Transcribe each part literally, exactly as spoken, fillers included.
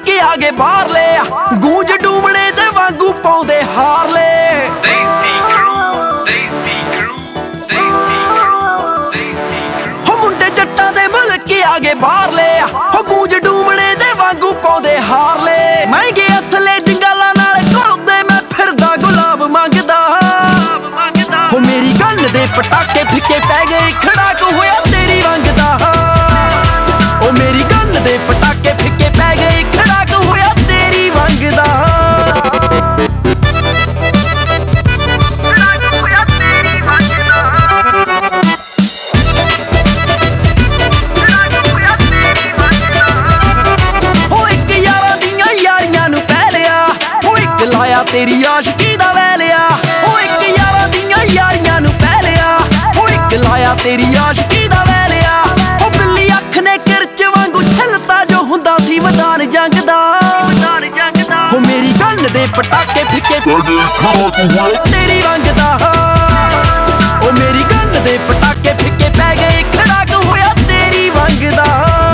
के आगे बाहर ले गूंज डूमने दे वांगू पाउंदे हार ले हो मुंडे जट्टां दे मुल्क के आगे बाहर ले हो गूंज डूमने दे वांगू पाउंदे हार ले महंगे असले जंगलां नाल घुलदे मैं फिरदा गुलाब मंगदा हो मेरी गन दे पटाके फिक्के पै गए खड़ाक होया तेरी वंगदा ओ मेरी गन दे पटाके फिक्के पै गए खड़ाक होया तेरी वंगदा तेरी आशिकी दा वैलिया ओ इक यारां दियां यारियां नू पै लिया ओ इक लाया तेरी आशिकी दा वैलिया ओ बिल्ली अख ने किरच वांगू छिलता जो हुंदा सी मैदान जंग दा ओ मेरी गन दे पटाके फिक्के तेरी वंगदा ओ मेरी गन दे पटाके फिक्के पै गए खड़ाक होया तेरी वंगदा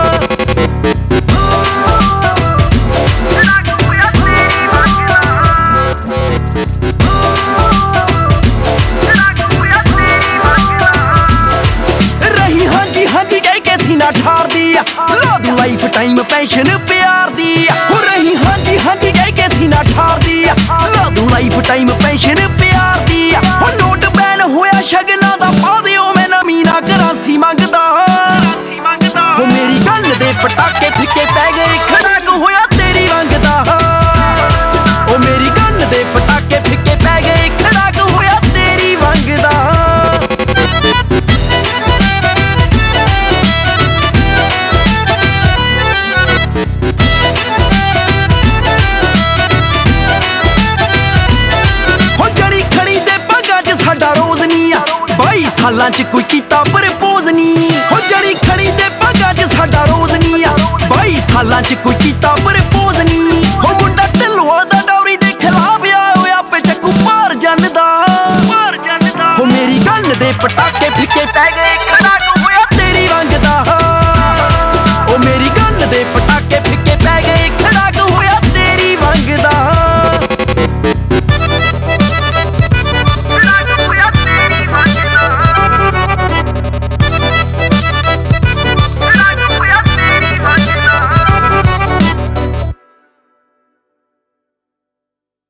ठार दी ला दूं लाइफ टाइम पेंशन प्यार दी हो रही हाँ जी हाँ जी कह के सीना ठार दी ला दूं लाइफ टाइम पेंशन प्यार दी हो नोट बैन होया शगना दा पा दिओ मैं नवी ना करांसी मंगदा हो मेरी गन दे पटाके फिक्के पै गए खड़ाक होया तेरी वंगदा ओ मेरी गन दे पटाके फिक्के पै गए खड़ाक होया तेरी वंगदा सालां च कोई कीता प्रपोज नी हो जड़ी खड़ी ते भागां च साडा रोज नी आ बाई सालां च कोई कीता प्रपोज नी हो मुंडा ढिल्लों दा डौरी दे खिलाफ आ होया पे चक्कू मार जन्नदा हो मेरी गन दे पटाके फिक्के पै गए खड़ाक